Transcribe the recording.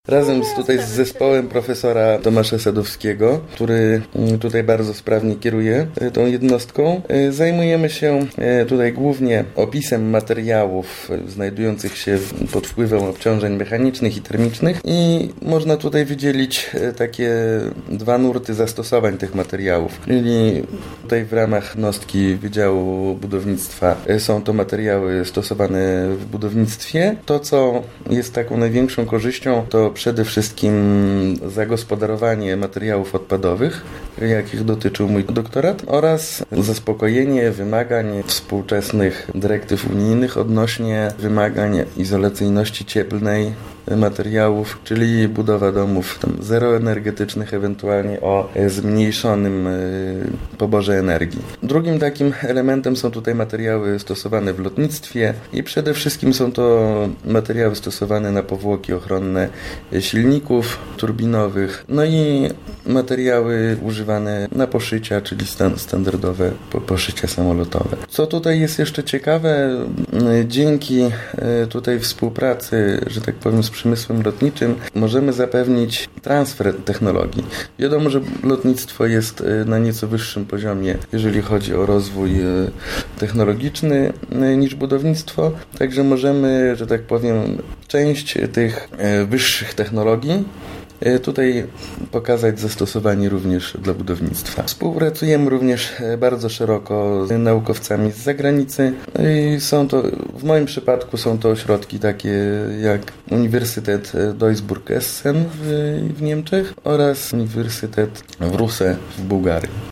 Razem z zespołem profesora Tomasza Sadowskiego, który tutaj bardzo sprawnie kieruje tą jednostką, zajmujemy się tutaj głównie opisem materiałów znajdujących się pod wpływem obciążeń mechanicznych i termicznych i można tutaj wydzielić takie dwa nurty zastosowań tych materiałów, czyli tutaj w ramach jednostki Wydziału Budownictwa są to materiały stosowane w budownictwie. To, co jest taką największą korzyścią, to przede wszystkim zagospodarowanie materiałów odpadowych, jakich dotyczył mój doktorat, oraz zaspokojenie wymagań współczesnych dyrektyw unijnych odnośnie wymagań izolacyjności cieplnej materiałów, czyli budowa domów zeroenergetycznych, ewentualnie o zmniejszonym poborze energii. Drugim takim elementem są tutaj materiały stosowane w lotnictwie i przede wszystkim są to materiały stosowane na powłoki ochronne silników turbinowych, no i materiały używane na poszycia, czyli standardowe poszycia samolotowe. Co tutaj jest jeszcze ciekawe, dzięki tutaj współpracy, że tak powiem, z przemysłem lotniczym możemy zapewnić transfer technologii. Wiadomo, że lotnictwo jest na nieco wyższym poziomie, jeżeli chodzi o rozwój technologiczny niż budownictwo, także możemy, że tak powiem, część tych wyższych technologii tutaj pokazać zastosowanie również dla budownictwa. Współpracujemy również bardzo szeroko z naukowcami z zagranicy i są to, w moim przypadku są to ośrodki takie jak Uniwersytet Duisburg-Essen w Niemczech oraz Uniwersytet w Russe w Bułgarii.